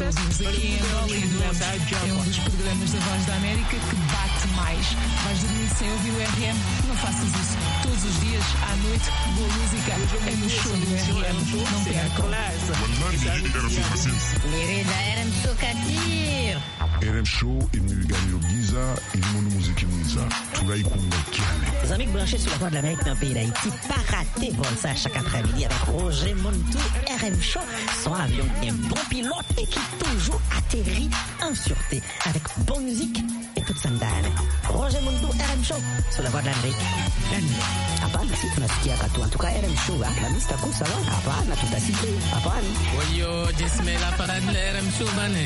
para ouvires aqui em Hollywood. É um dos programas da Voz da América que bate mais. Vais dormir sem ouvir o RM? Não faças isso. Todos os dias, à noite, boa música é no show do RM. Não percam. Querida RM Show Katir. RM Show imewigania giza ilimo muziki mwiza tunaikunga kiane. Les amis branchés sur la Voix de l'Amérique dans le pays d'Haïti, pas rater pour ça chaque après-midi avec Roger Montou, RM Show, son avion un bon pilote et qui toujours atterrit en sûreté avec bonne musique et toute sandale. Roger Montou, RM Show sur la Voix de l'Amérique. Hapana, si tunasikia katu. En tout cas, RM Show, la mista kusa wa. Hapana, tutasikia. Hapana. Oyo, jismela parade la RM Show bane.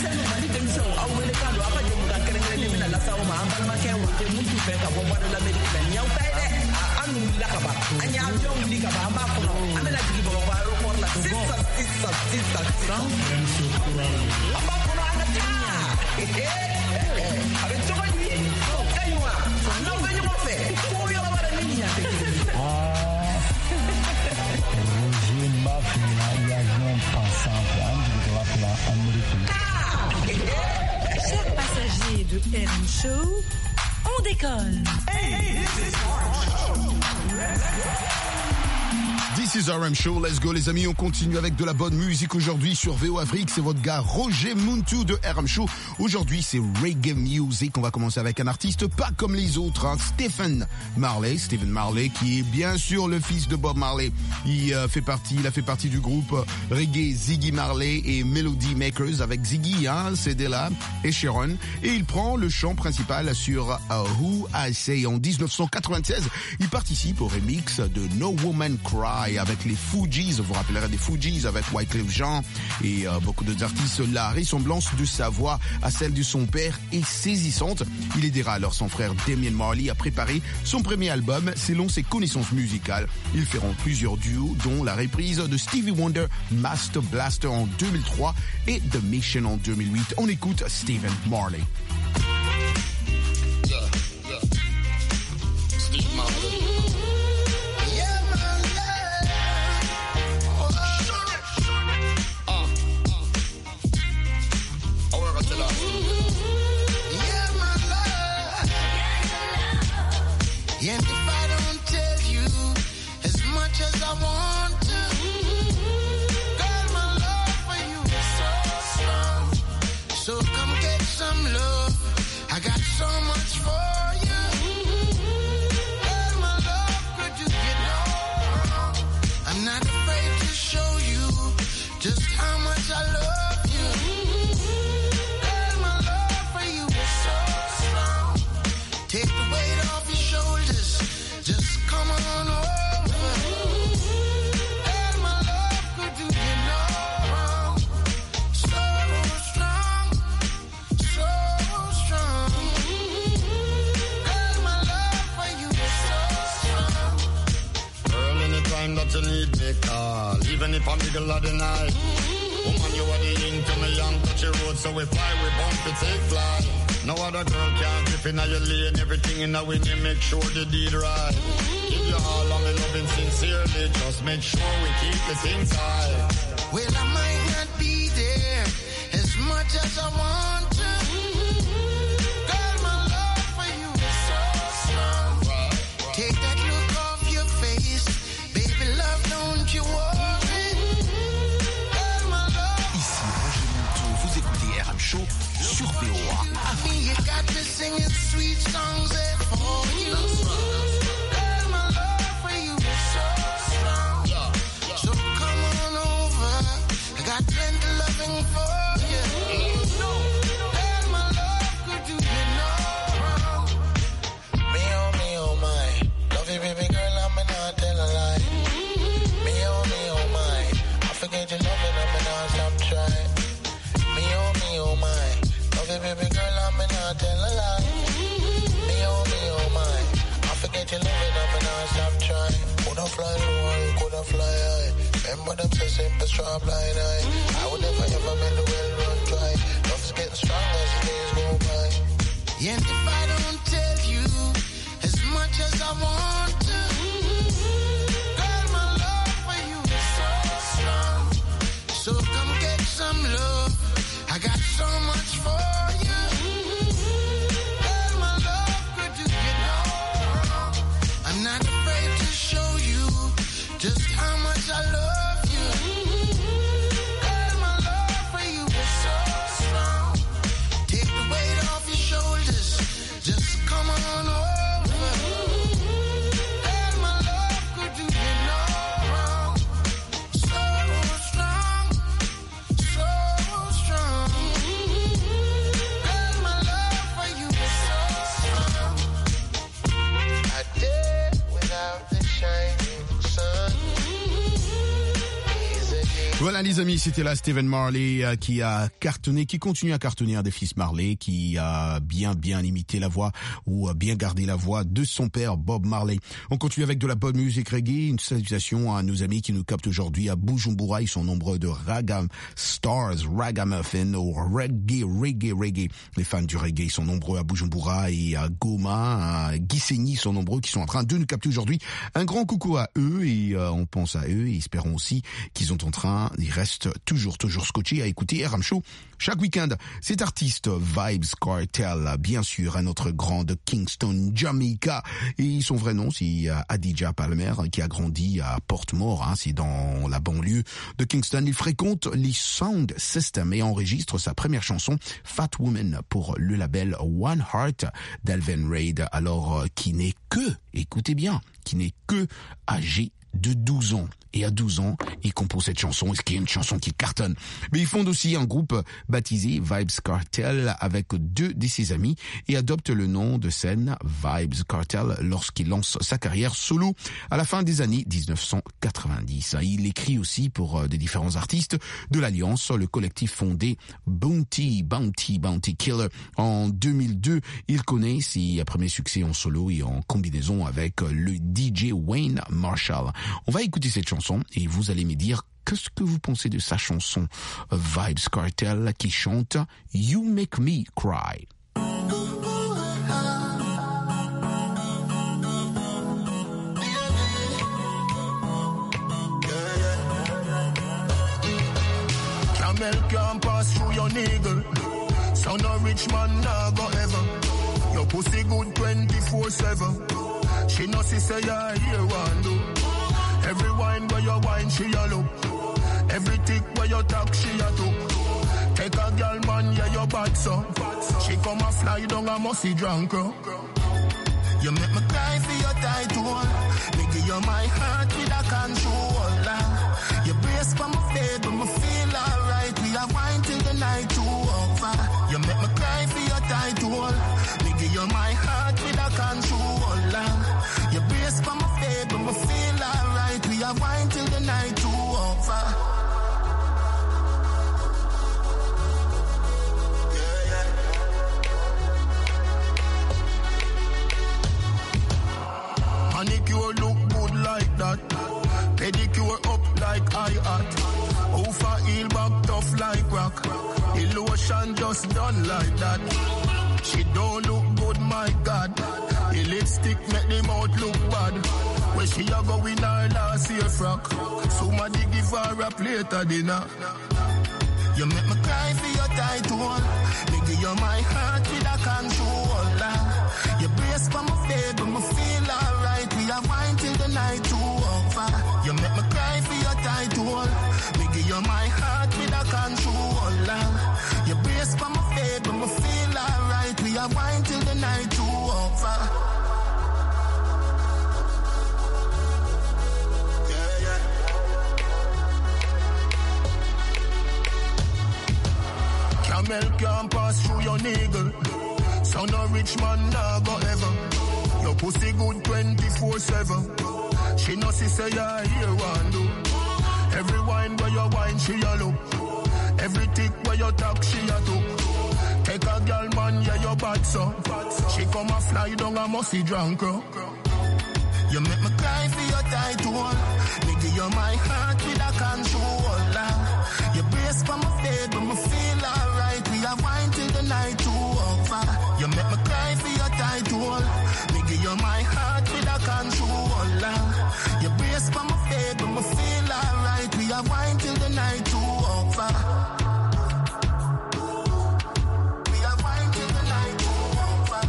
Chers passagers de RM Show, on décolle. This is RM Show, let's go les amis, on continue avec de la bonne musique aujourd'hui sur VO Afrique, c'est votre gars Roger Muntu de RM Show. Aujourd'hui c'est reggae music, on va commencer avec un artiste pas comme les autres, hein, Stephen Marley qui est bien sûr le fils de Bob Marley. Il a fait partie du groupe reggae Ziggy Marley et Melody Makers avec Ziggy, hein, Cedella et Sharon, et il prend le chant principal sur Who I Say. En 1996, il participe au remix de No Woman Cry avec les Fugees, vous vous rappellerez des Fugees avec Wyclef Jean et beaucoup d'autres artistes. La ressemblance de sa voix à celle de son père est saisissante. Il aidera alors son frère Damian Marley à préparer son premier album selon ses connaissances musicales. Ils feront plusieurs duos dont la reprise de Stevie Wonder, Master Blaster en 2003 et The Mission en 2008. On écoute Stephen Marley. Steve Marley. And if I don't tell you as much as I want to, girl, my love for you is so strong. So come get some love. I got so much for you. Girl, my love, could you get no wrong? I'm not afraid to show you just how much I love you. Girl, my love for you is so strong. Take the weight off your shoulders. Just come on over. Girl, my love, could you get no wrong? So strong, so strong. Girl, my love for you is so strong. Girl, anytime that you need me, call. Even if I'm middle of the night. Woman, you are the ink to me and touch your road. So we fly, we bump it, take fly. No other girl can grip in your lane. Everything in a winning, make sure the deed right. Give you all of me loving sincerely. Just make sure we keep the things tight. Well, I might not be there as much as I want to. Girl, my love for you is so strong. Take that look off your face. Baby, love, don't you worry. Girl, my love. Ici Roger Muntu, vous écoutez RM Show sur VOA. You got me singing sweet songs there for you. Girl, my love for you is so strong. So come on over. I got plenty loving for you. Girl, my love, could you get no wrong? Me oh my. Love you, baby girl, I'm not tell a lie. Me oh my. I forget you loving, I'm not stop trying. Me oh my. Love you, baby girl, I'm not tell a lie. Me oh my. I forget you loving, I'm not stop trying. Coulda fly low, coulda fly high. Remember them say simple, straw blind eye. I would never ever make the well run dry. Love's getting stronger as the days go by. And if I don't tell you as much as I want to, girl, my love for you is so strong. So come get some love. Voilà les amis, c'était là Stephen Marley qui a cartonné, qui continue à cartonner des fils Marley, qui a bien imité la voix ou bien gardé la voix de son père Bob Marley. On continue avec de la bonne musique reggae. Une salutation à nos amis qui nous captent aujourd'hui à Bujumbura. Ils sont nombreux de Raga Stars, Ragamuffin ou reggae. Les fans du reggae sont nombreux à Bujumbura et à Goma, à Gisenyi sont nombreux qui sont en train de nous capter aujourd'hui. Un grand coucou à eux et on pense à eux et espérons aussi qu'ils sont en train, ils restent toujours scotchés à écouter RM Show chaque week-end. Cet artiste Vybz Kartel, bien sûr, à notre grande Kingston, Jamaica, et son vrai nom c'est Adidja Palmer, qui a grandi à Portmore, c'est dans la banlieue de Kingston. Il fréquente les Sound System et enregistre sa première chanson Fat Woman pour le label One Heart d'Alvin Reid, alors qui n'est que, écoutez bien, qui n'est que âgé de 12 ans. Et à 12 ans, il compose cette chanson, ce qui est une chanson qui cartonne. Mais il fonde aussi un groupe baptisé Vybz Kartel avec deux de ses amis et adopte le nom de scène Vybz Kartel lorsqu'il lance sa carrière solo à la fin des années 1990. Il écrit aussi pour des différents artistes de l'Alliance, le collectif fondé Bounty Killer. En 2002, il connaît ses premiers succès en solo et en combinaison avec le DJ Wayne Marshall. On va écouter cette chanson et vous allez me dire qu'est-ce que vous pensez de sa chanson Vybz Kartel qui chante You Make Me Cry. Camel can't pass through your niggle. Son of rich man nah go ever. Your pussy good 24/7. She know she say yeah here one do. Every wine where you wine, she a look. Every tick where you talk, she a took. Take a girl, man, yeah, you bad, so. She come a fly down a musty drunk, You make me cry for your title. Me give you my heart with a controller. You brace for my faith, but me feel alright. We have wine till the night too over. You make me cry for your title. Me give you my heart with a controller. You brace for my faith, but me feel alright. We have wine till the night too over. Manicure look good like that. Pedicure up like I-hat. Over heel back tough like rock. The lotion just done like that. She don't look good, my God. The lipstick make the mouth look bad. Where she a go in her last year frock. Somebody give her a plate of dinner. You make me cry for your title. Me give you my heart with a controller. You brace for my faith, but me feel alright. We have wine till the night too over. You make me cry for your title. Me give you my heart with a controller. You brace for my faith, but me feel alright. We have wine till the night too over. Camel can't pass through your niggle. Son of rich man nah go ever. Your pussy good 24/7. She know she say yeah here one do. Every wine where you wine she a look. Every tick where you talk she a took. Take a girl man yeah you bad so. She come a fly down a musty drunk. You make me cry for your title. Me give you my heart with a controller. You brace for my faith, but me feel alright. We have wine till the night too over. You make me cry for your title. Me give you my heart with a controller. You brace for my faith, but me feel alright. We have wine till the night too over. We have wine till the night too over.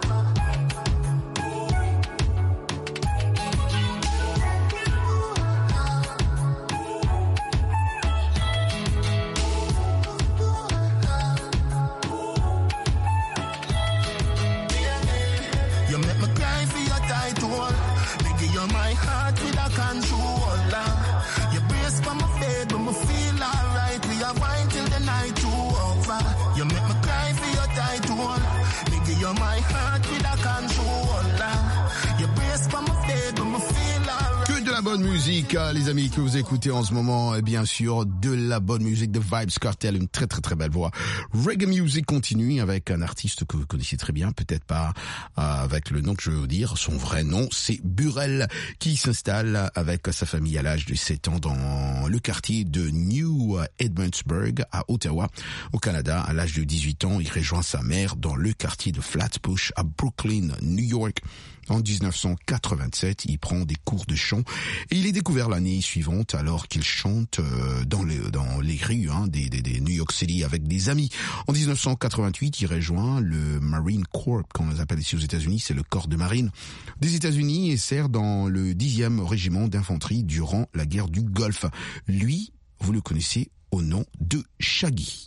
My heart with a controller. You brace for my faith, but me feel alright. We have wine till the night too over. You make me cry for your title. Me give you my heart with a controller. You brace for my faith, but me feel alright. Que de la bonne musique. musique, les amis, que vous écoutez en ce moment, bien sûr, de la bonne musique de Vybz Kartel, une très très très belle voix. Reggae Music continue avec un artiste que vous connaissez très bien, peut-être pas avec le nom que je vais vous dire, son vrai nom, c'est Burrell, qui s'installe avec sa famille à l'âge de 7 ans dans le quartier de New Edmundsburg à Ottawa, au Canada. À l'âge de 18 ans, il rejoint sa mère dans le quartier de Flatbush à Brooklyn, New York. En 1987, il prend des cours de chant et il est découvert l'année suivante alors qu'il chante dans les rues des New York City avec des amis. En 1988, il rejoint le Marine Corps, qu'on appelle ici aux États-Unis, c'est le corps de marine des États-Unis, et sert dans le 10e régiment d'infanterie durant la guerre du Golfe. Lui, vous le connaissez au nom de Shaggy.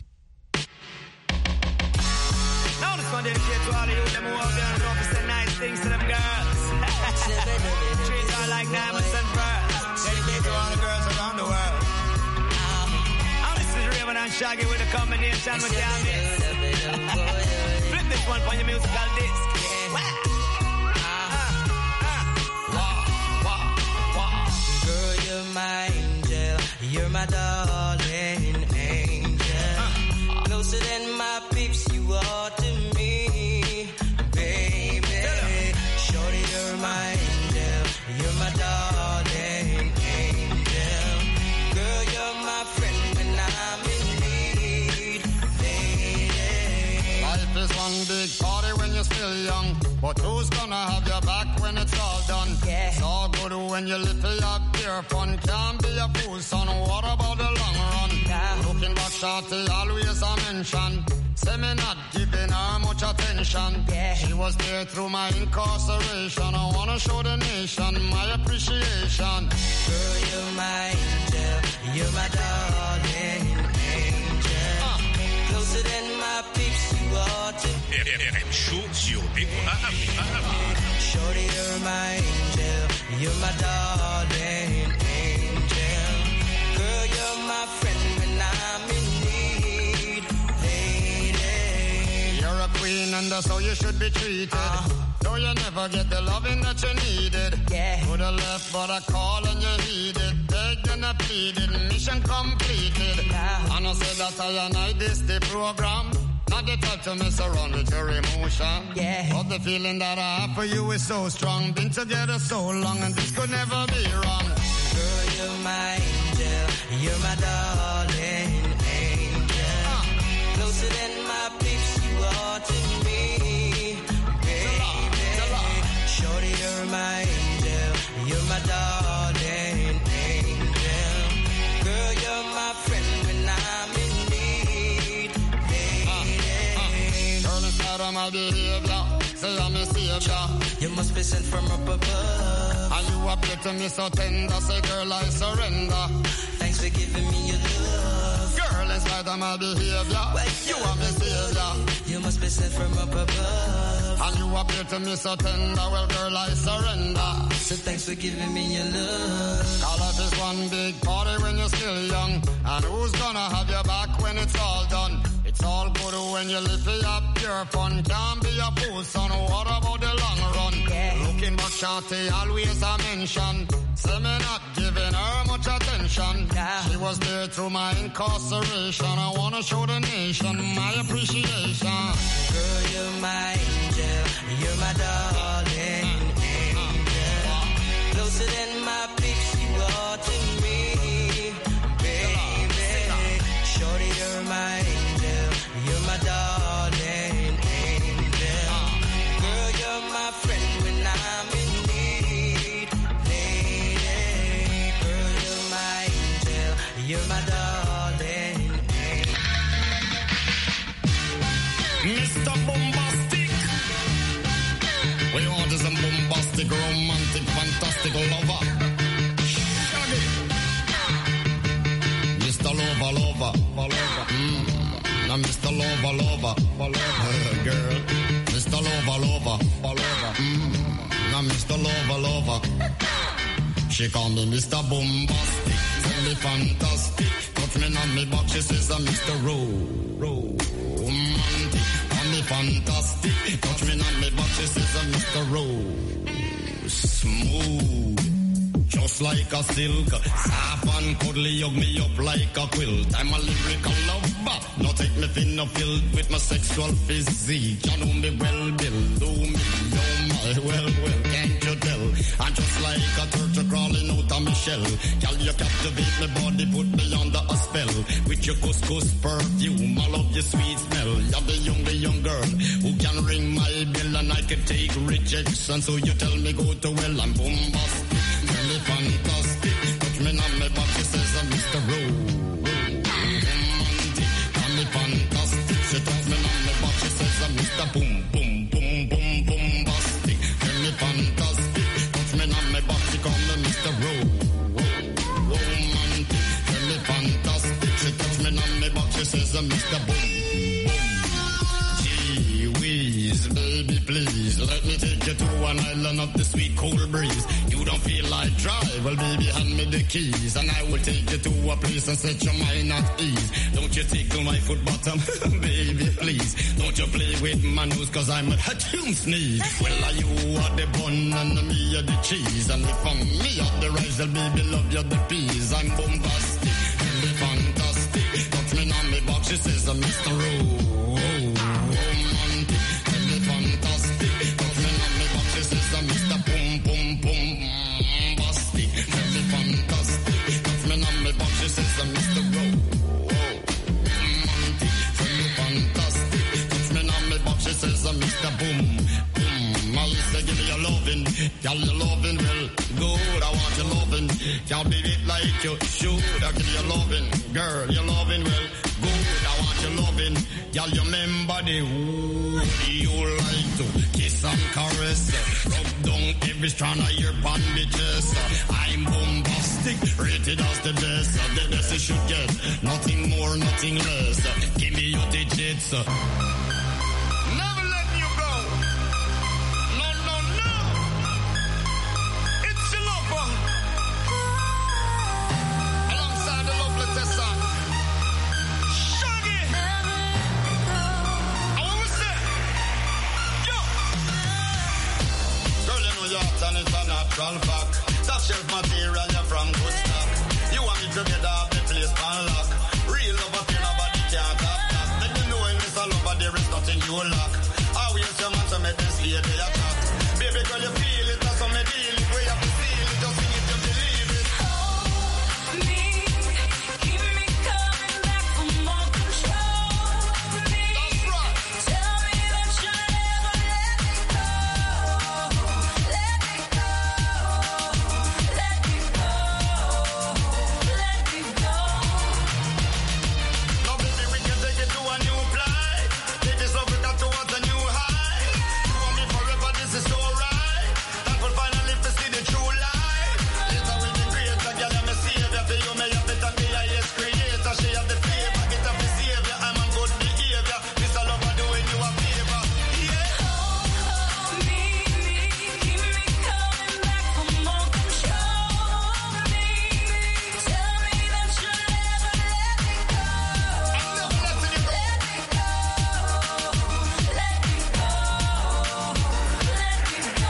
Things to them girls. Trees are like diamonds and pearls. Dedicate to all the girls around the world. This is Raven and Shaggy with a combination with Yami. Flip this one for your musical disc. Girl, you're my angel. You're my darling angel. Closer than my peeps, you are to me. You're my angel, you're my darling angel. Girl, you're my friend when I'm in need, lady. Life is one big party when you're still young, but who's gonna have your back when it's all done? Yeah. It's all good when you live it up, pure fun. Can't be a fool, son, what about the long run? Yeah. Looking back, shorty, always a mention. Say me not giving her much attention. Yeah. She was there through my incarceration. I wanna show the nation my appreciation. Girl, you're my angel, you're my darling angel. Closer than my peeps, you are to me. RM Show sur VOA. Shorty, you're my angel, you're my darling angel. Girl, you're my friend when I'm in need, lady. You're a queen and that's how you should be treated. Though you never get the loving that you needed. Yeah. Could have left but I call and you heeded. Begged and I pleaded, mission completed. And I said that I and I this the program. Not the type to mess around with your emotion. Yeah. But the feeling that I have for you is so strong. Been together so long and this could never be wrong. Girl, you're my angel, you're my darling angel. Closer than my peeps, you are to me, baby. Shorty, you're my angel, you're my darling angel. Girl, you're my friend when I'm in need, lady. Girl, inside of my behavior, say I'm a savior. You must be sent from up above. And you appear to me so tender, say girl I surrender. Thanks for giving me your love. Girl, in spite of my behavior, you are my savior. You must be sent from up above. And you appear to me so tender, well girl I surrender. So thanks for giving me your love. Call life is one big party when you're still young. And who's gonna have your back when it's all done? It's all good when you live it up, pure fun. Can't be a fool, son, what about the long run? Yeah. Looking back, shorty, always a mention. Say me not giving her much attention. Yeah. She was there through my incarceration. I wanna show the nation my appreciation. Girl, you're my angel, you're my darling angel. Closer than my peeps, you are to me, baby. Shorty, you're my angel, you're my darling angel. Girl, you're my friend when I'm in need, lady. Girl, you're my angel, you're my darling angel. Mr. Bombastic. What you want is a bombastic, romantic, fantastic lover. Shaggy. Mr. Lover. Now Mr. Lover. Girl. Mr. Lover. Now Mr. Lover. She call me Mr. Bombastic. Tell me fantastic. Touch me on me back, she says I'm Mr. Romantic. Call me fantastic. Touch me on me back, she says I'm Mr. Smooth. Show just like a silk. Soft and cuddly, hug me up like a quilt. I'm a lyrical lover, no take me thin or filled with my sexual physique. You know me well, Bill, do me, oh my, well, can't you tell? I'm just like a turtle crawling out of my shell. Girl, you captivate my body, put me under a spell. With your couscous perfume, I love your sweet smell. You're the young girl who can ring my bell, and I can take rejection. So you tell me go to well, I'm bombastic, really fantastic. Touch me on my back, she says I'm Mr. Romantic, call me fantastic. She touch me on my back, she says I'm Mr. Boom, boom, boom, boom, bombastic, really fantastic. Touch me on my back, she call me Mr. Romantic, really fantastic. She touch me on my back, she says I'm Mr. Boom. Baby, please, let me take you to an island of the sweet cold breeze. You don't feel like drive, well baby, hand me the keys, and I will take you to a place and set your mind at ease. Don't you tickle my foot bottom, baby, please. Don't you play with my nose, cause I'm a hatchoon sneeze. Well, you are the bun and me are the cheese, and if I'm me are the rice, well baby, love you the peas. I'm bombastic, really fantastic. Touch me on me box, she says I'm Mr. Romantic. Mr. Boom, boom, boom, bastic, very fantastic. Touch me on my back, she says I'm Mr. Romantic, very fantastic. Touch me on my back, she says I'm Mr. Boom, boom. I say give me your loving, girl, your loving, well, good, I want your loving. Can't be it like you should, I give you your loving, girl, your loving, well, good, I want your loving. Girl, you remember the who you like to kiss and caress, rub down every strand of your bandages. I'm bombastic, rated as the best. The best you should get, nothing more, nothing less. Give me your digits. Never let you go. No, no, no. It's your lover. Alongside the lovely Tessa. Shaggy. I want to say, yo. Girl, you know you're and it's a natural fact. Top shelf material, you're from good stock. You want me to get off the place and lock. Real love, I feel nobody can't have that. Let me know in this lover, there is nothing you lack. I will your man to make this lady attack. Baby girl, you feel it, that's how me deal it. Where you have to feel it, just sing it, you believe it. Hold me, keep me coming back for more control me. That's right. Tell me that you'll never let me go. Let me go. Let me go. Let me go. Now baby, we can take it to a new flight. Take this love, we got towards a new high. You want me forever, this is so right. Thankful finally to see the true light. Later will be greater, girl, I'm a savior. For you, may have it and be a yes creator. She have the flavor, get up the savior. I'm on good behavior. Mr. Lover doing you a favor. Yeah. Hold me, keep me coming back for more control me. Tell me that you'll never let me go. I'm never letting you go. Let me go. Let me go. Let me go.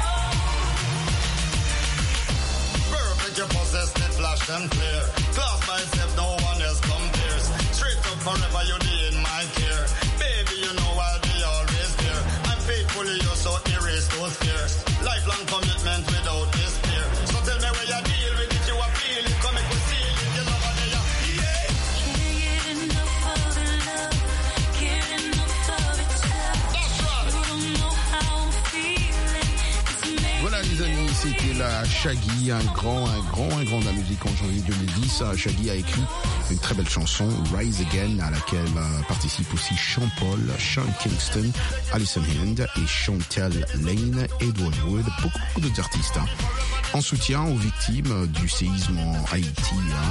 Perfect, you possess the flash and flare. Class myself, no one else compares. Straight up forever, you be in my care. Baby, you know I'll be always there. I'm faithful to you, so erase those fears. Lifelong commitment without despair. So tell me where you deal with it, you appeal it. Come make me feel it, you love it, yeah. Can't get enough of the love. Can't enough of it all. That's right. You don't know how I'm feeling. It's amazing. Voilà les amis, c'était la Shaggy, un grand de la musique en janvier 2010. Shaggy a écrit une très belle chanson, Rise Again, à laquelle participent aussi Sean Paul, Sean Kingston, Alison Hand et Chantel Lane, Edward Wood, beaucoup d'autres artistes. En soutien aux victimes du séisme en Haïti,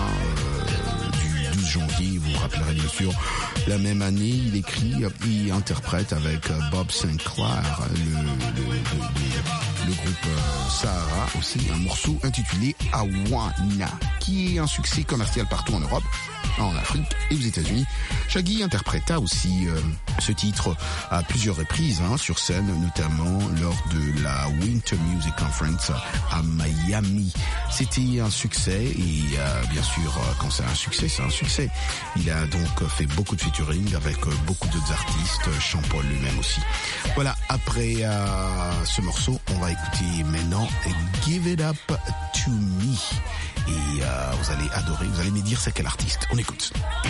du 12 janvier, vous vous rappellerez bien sûr, la même année, il écrit et interprète avec Bob Sinclair, le groupe Sahara, aussi un morceau intitulé Awana, qui est un succès commercial partout en Europe. en Afrique et aux États-Unis. Shaggy interpréta aussi ce titre à plusieurs reprises sur scène, notamment lors de la Winter Music Conference à Miami. C'était un succès et bien sûr, quand c'est un succès, c'est un succès. Il a donc fait beaucoup de featuring avec beaucoup d'autres artistes, Sean Paul lui-même aussi. Voilà, après ce morceau, on va écouter maintenant Give It Up To Me. Et vous allez adorer, vous allez me dire c'est quel artiste. On écoute.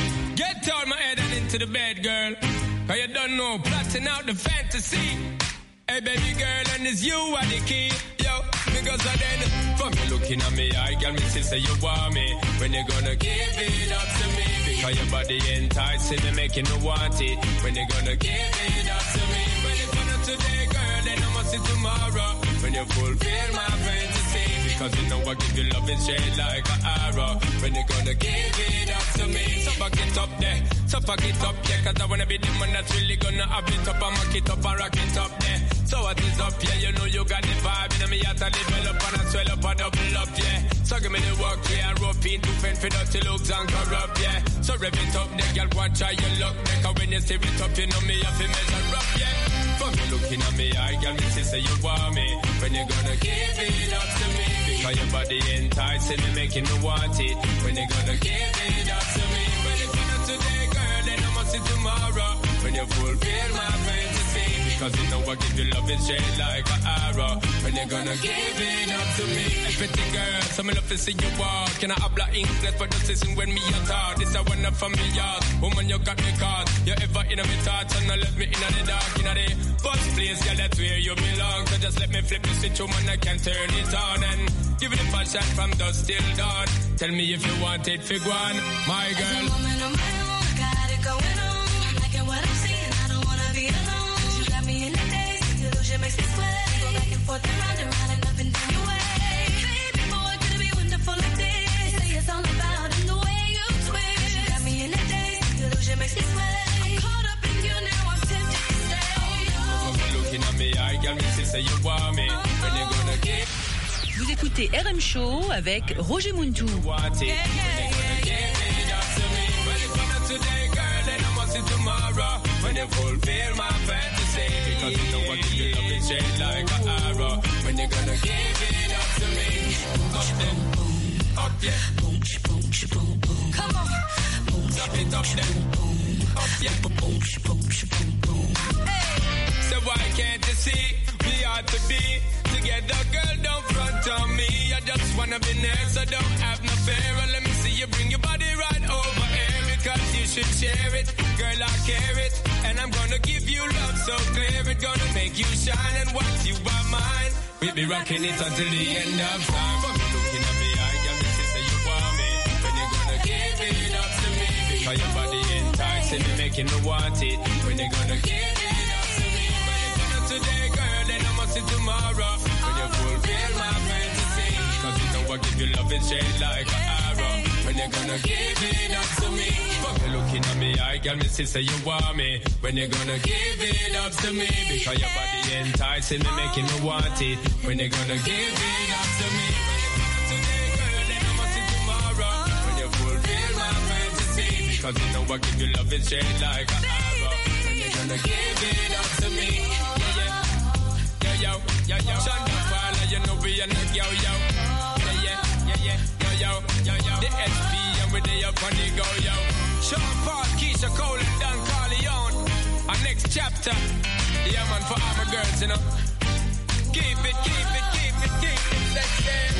Get out my head and into the bed, girl. Cause you don't know, plotting out the fantasy. Hey baby girl, and it's you are the key. Yo, because then, from you looking at me, I got me say you want me. When you gonna give it up to me? Because your body enticing me, making me want it. When you gonna give it up to me? When it's not today, girl, then I must see tomorrow. When you fulfill my fantasy. Because you know I give you love and straight like an arrow. When you gonna give it up to me? So fuck it up there, so fuck it up, yeah. Cause I wanna be the man that's really gonna have it up and mock it up and rock it up there. So what is up, yeah, you know you got the vibe. In me heart to develop and I swell up and double up, yeah. So give me the work, yeah, and rope in to fend for dirty looks and corrupt, yeah. So rev it up there, girl, watch how you look there. Cause when you see it up, you know me have to measure up, yeah. From you looking at me, I got me say you want me. When you gonna give it up to me? Because your body enticing me, making me want it. When you gonna give it up to me? When it's not today, girl, then I must see tomorrow. When you fulfill my fantasy. Because you know I give you love and straight like an arrow. When you gonna give it up to me? Everything, girl, so me love to see you walk. Can I habla English for the season when me a talk? This I wanna from me yard. Woman, you got me caught. You ever in my thoughts and I left me in the dark, in the first place, girl, that's where you belong. So just let me flip the switch, woman, I can turn it on. And give it a passion from dusk till dawn. Tell me if you want it, fig one, my girl. As a woman on my own, I got it going on. I'm liking what I'm seeing, I don't wanna be alone. You got me in the days, illusion makes me sweat. Go back and forth and round and up and down your way. Baby boy, could it be wonderful like this? Say it's all about in the way you twist. You got me in the days, illusion makes me sweat. I'm caught up in you now, I'm tempted to stay. When you looking at me, I got me say you want me. When you gonna give Vous écoutez RM Show avec Roger Muntou. When you fulfill my fantasy, because you know I give you love and straight like an arrow. When you gonna give it up to me? Up then, up yeah. Boom, boom, boom, boom. Come on. Stop it up then, up yeah. Boom, boom, boom. So why can't you see we ought to be together, girl? Don't front on me. I just wanna be near, so don't have no fear. And let me see you bring your body right over here, because you should share it, girl. I care it, and I'm gonna give you love so clear. It's gonna make you shine, and once you are mine, we'll be rocking it until the end of time. But looking at me, I got me say you want me. When you gonna give it up to me? Because your body enticing me, making me want it. When you gonna give it up to me? When you gonna today, girl, then I must see tomorrow. When you fulfill my fantasy, because you know I give you love and straight like an arrow. When you gonna give it up to me? Fuck you looking at me, I got me say you want me. When you gonna give it up to me? Because your body enticing me, making me want it. When you gonna give it up to me? When you gonna today, girl, then I must see tomorrow. When you fulfill my fantasy, because you know I give you love and straight like an arrow. When you gonna give it up to me? Yeah, yeah, yo, Shonda Fala, you know we are not yo, yo. Yo, the SP and we day up on the go, yo. Sean Paul, Keisha Cole and Dan Carleone. Our next chapter, yeah man, for all my girls, you know. Keep it, let's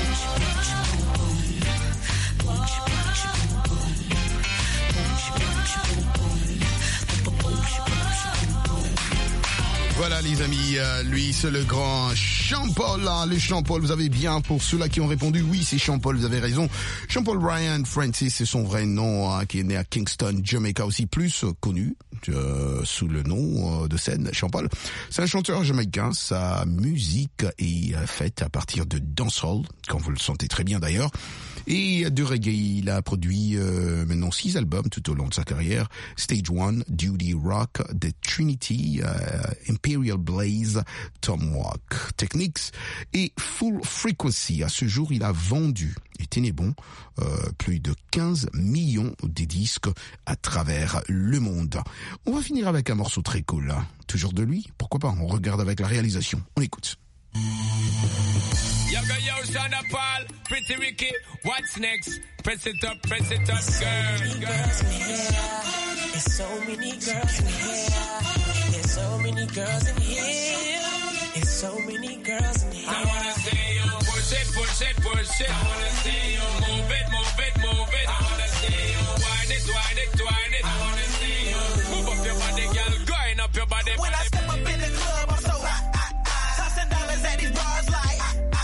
Voilà les amis, lui c'est le grand Sean Paul, le Sean Paul, vous avez bien, pour ceux-là qui ont répondu, oui c'est Sean Paul, vous avez raison. Sean Paul Brian Francis, c'est son vrai nom, qui est né à Kingston, Jamaica, aussi plus connu sous le nom de scène Sean Paul. C'est un chanteur jamaïcain, sa musique est faite à partir de dancehall, quand vous le sentez très bien d'ailleurs, et de reggae. Il a produit maintenant 6 albums tout au long de sa carrière: Stage 1, Duty Rock, The Trinity, Imperial Blaze, Tom Walk. Techniques et Full Frequency. À ce jour, il a vendu, et tenez bon, plus de 15 millions de disques à travers le monde. On va finir avec un morceau très cool, là. Toujours de lui, pourquoi pas, on regarde avec la réalisation. On écoute. Yo, Shonda Paul, Pretty Ricky, what's next? Press it up, girl. There's so many girls in here. There's so many girls in here. There's so many girls in here. I wanna see you push it. I wanna see you move it. I wanna see you wind it. I wanna see you move up your body, girl. Grind up your body. When I step up in the club, I'm so hot. Tossing dollars at these bars like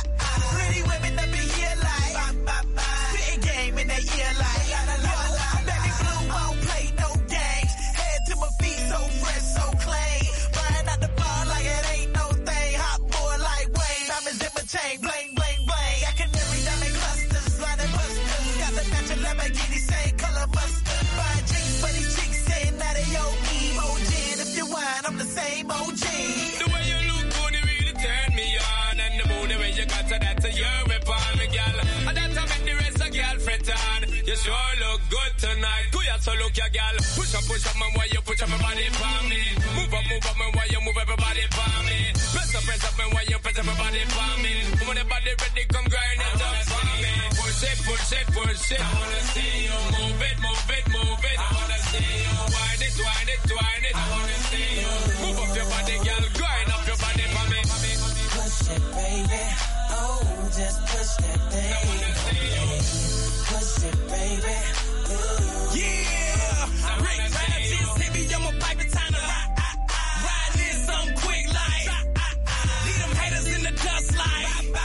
pretty women up in here like spitting game in their ear like baby blue won't play no games. Head to my feet so fresh, so clean. Buying out the bar like it ain't no thing. Hot boy like Wayne, diamonds in my chain, bling bling bling. I can every diamond clusters, blinding busters. Got the natural Lamborghini, same color mustard. Buying drinks for these chicks saying that they yo emoji. And if you whine, I'm the same OG. The way you look good, it really turn me on. And the mood, the way you got to that, you're upon me, girl. And that's how make the rest of girl fret on. You sure look good tonight. Go ya, so look ya, girl. Push up, man, why you push up your body for me? Move up, man, why you move everybody for me? Press up, man, why you press up your body for me? When the body ready, come grind it up for me. Push it. I wanna see you move it. I wanna see you wind it. I wanna see you move up your body, girl. Grind up your body for me. Push it, baby. Oh, just push that thing. I wanna see you. Push it, baby. Ooh. Yeah. Rick Francis, hit me, I'm a pipe the time to ride this something quick like. Leave them haters in the dust like.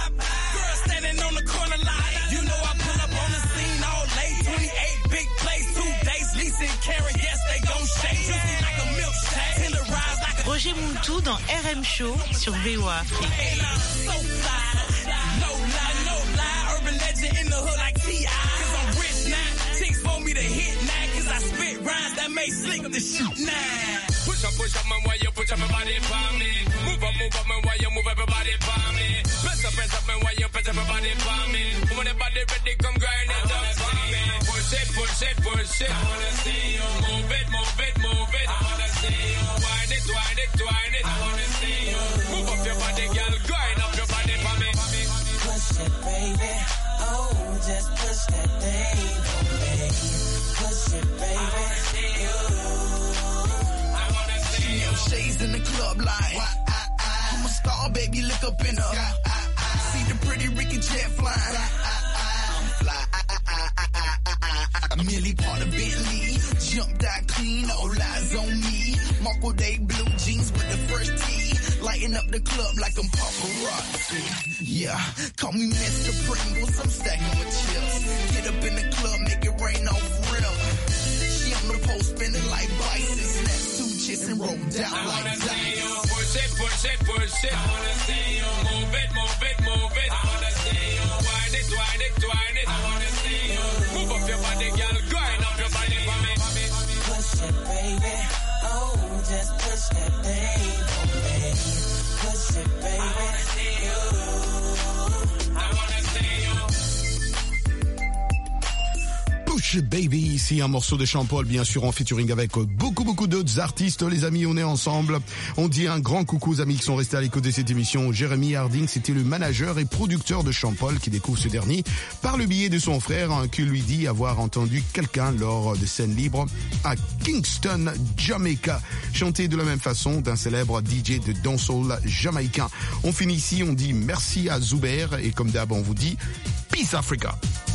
Girl standing on the corner like. You know I pull up on the scene all late. 28 big place, 2 days, leasing carry. Yes, they gon' shake. Juicy like a milkshake. Tenderize like a Roger Muntu dans RM Show sur VOA Afrique. so fly. No lie, urban legend in the hood like T.I. Cause I'm rich now. Chicks want me to hit now. Cause I spit rhymes that make slick the shit now. Push up, man, why you push up your body for me? Move up, man, why you move everybody for me? Press up, man, why you press up your body for me? When the body ready, come grind it up for me. Push it. I wanna see you move it. I wanna see you wind it. I wanna see you move up your body, girl. Grind up your body for me. Push it, baby. Oh, just push that thing for me. Push it, baby. I wanna see you. Shades in the club like I'm a star, baby, look up in her. See the pretty Ricky jet flying. I'm fly. Millie part of Bentley, jumped out clean, all eyes on me. Marco Day blue jeans with the first tee, lighting up the club like I'm paparazzi. Yeah, call me Mr. Pringles, I'm stacking with chips. Get up in the club, make it rain off real. She on the pole spinning like bicycles, snatch 2 chicks and roll down I like wanna see dice. you push it. I wanna see you move it. I wanna see you wind it. I wanna see you move up your body, girl. Grind up your body for me. Push it, baby. Oh, just push that thing for me. Push it, baby. I wanna see you. Push Baby, ici un morceau de Jean-Paul, bien sûr en featuring avec beaucoup d'autres artistes. Les amis, on est ensemble. On dit un grand coucou aux amis qui sont restés à l'écoute de cette émission. Jérémy Harding, c'était le manager et producteur de Jean-Paul qui découvre ce dernier par le biais de son frère qui lui dit avoir entendu quelqu'un lors de scènes libres à Kingston, Jamaica, chanter de la même façon d'un célèbre DJ de dancehall jamaïcain. On finit ici, on dit merci à Zuber et comme d'hab on vous dit Peace Africa.